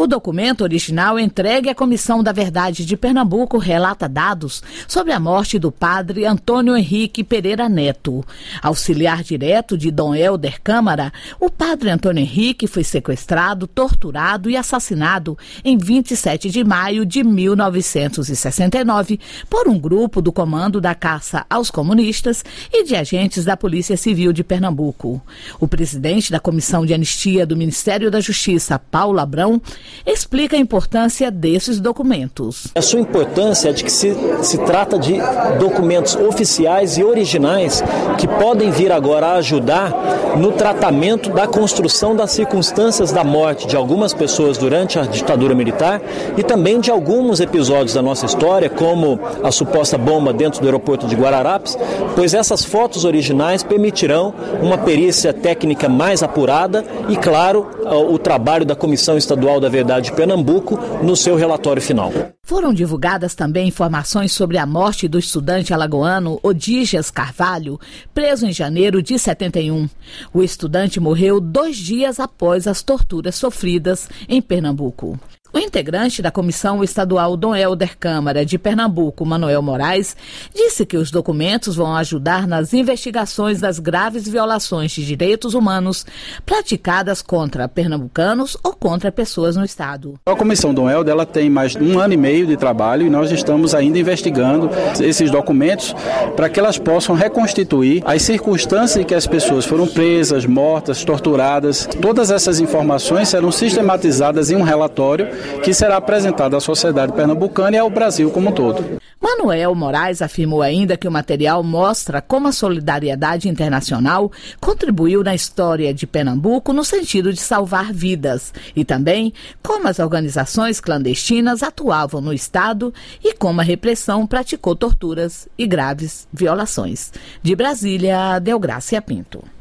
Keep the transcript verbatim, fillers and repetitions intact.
O documento original entregue à Comissão da Verdade de Pernambuco relata dados sobre a morte do padre Antônio Henrique Pereira Neto. Auxiliar direto de Dom Helder Câmara, o padre Antônio Henrique foi sequestrado, torturado e assassinado em vinte e sete de maio de mil novecentos e sessenta e nove por um grupo do Comando da Caça aos Comunistas e de agentes da Polícia Civil de Pernambuco. O presidente da Comissão de Anistia do Ministério da Justiça, Paulo Abrão, explica a importância desses documentos. A sua importância é de que se, se trata de documentos oficiais e originais que podem vir agora a ajudar no tratamento da construção das circunstâncias da morte de algumas pessoas durante a ditadura militar e também de alguns episódios da nossa história, como a suposta bomba dentro do aeroporto de Guararapes, pois essas fotos originais permitirão uma perícia técnica mais apurada e, claro, o trabalho da Comissão Estadual da Verdade de Pernambuco no seu relatório final. Foram divulgadas também informações sobre a morte do estudante alagoano Odígias Carvalho, preso em janeiro de setenta e um. O estudante morreu dois dias após as torturas sofridas em Pernambuco. O integrante da Comissão Estadual Dom Helder Câmara de Pernambuco, Manuel Moraes, disse que os documentos vão ajudar nas investigações das graves violações de direitos humanos praticadas contra pernambucanos ou contra pessoas no Estado. A Comissão Dom Helder ela tem mais de um ano e meio de trabalho e nós estamos ainda investigando esses documentos para que elas possam reconstituir as circunstâncias em que as pessoas foram presas, mortas, torturadas. Todas essas informações serão sistematizadas em um relatório que será apresentado à sociedade pernambucana e ao Brasil como um todo. Manuel Moraes afirmou ainda que o material mostra como a solidariedade internacional contribuiu na história de Pernambuco no sentido de salvar vidas e também como as organizações clandestinas atuavam no Estado e como a repressão praticou torturas e graves violações. De Brasília, Deográcia Pinto.